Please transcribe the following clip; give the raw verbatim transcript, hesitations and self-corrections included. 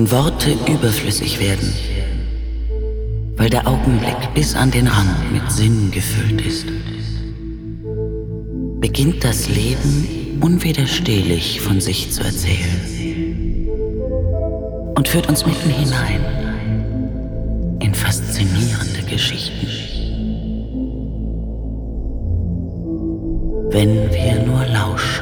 wenn Worte überflüssig werden, weil der Augenblick bis an den Rand mit Sinn gefüllt ist, beginnt das Leben unwiderstehlich von sich zu erzählen und führt uns mitten hinein in faszinierende Geschichten. Wenn wir nur lauschen.